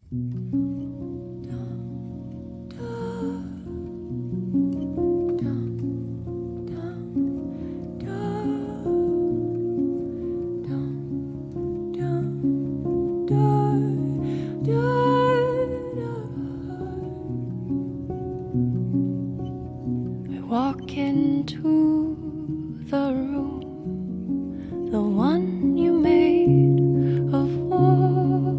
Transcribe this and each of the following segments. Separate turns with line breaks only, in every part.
Walk into the room, the one you made of water.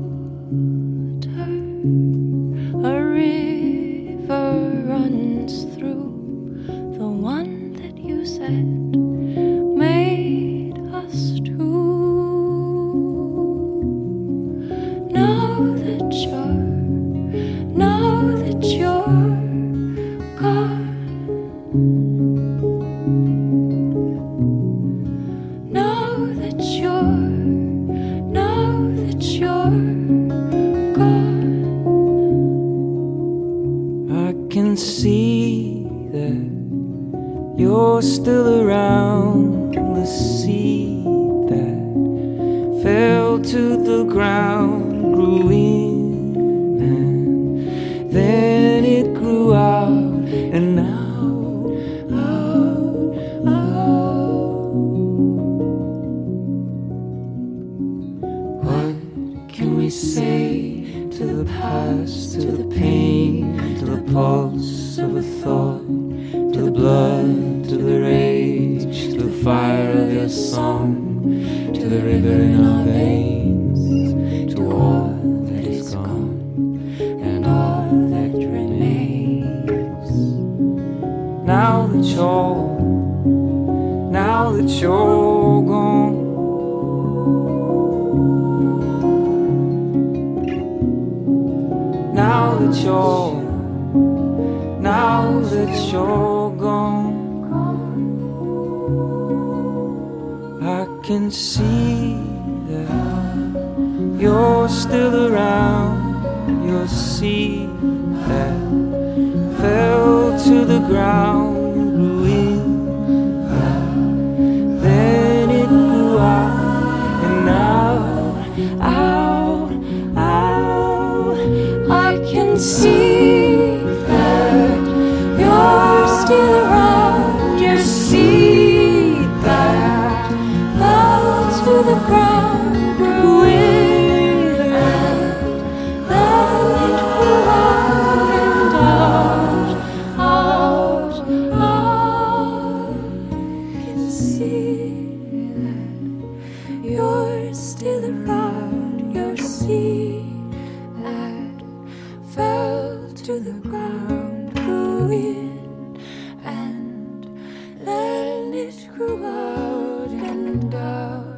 A river runs through, the one that you said made us two. Now that you're gone, Now that you're gone,
I can see that you're still around. The seed that fell to the ground grew in, and then it grew out and out. Say to the past, to the pain, to the pulse of a thought, to the blood, to the rage, to the fire of your song, to the river in our veins, to all that is gone and all that remains. Now that you're gone, now that you're gone, I can see that you're still around. Your seed that fell to the ground grew in, then it grew out and out.
I can see that you're still around. Your seed that fell to the ground grew in, and then it grew out and out. I can see that you're still around. Your seed that fell to the ground grew in, and then it grew out and out.